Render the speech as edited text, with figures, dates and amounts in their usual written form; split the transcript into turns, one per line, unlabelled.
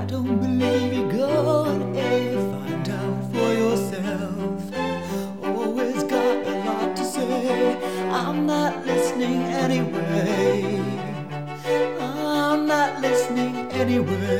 don't believe you're gonna find out for yourself. Always got a lot to say. I'm not listening anyway. I'm not listening anyway.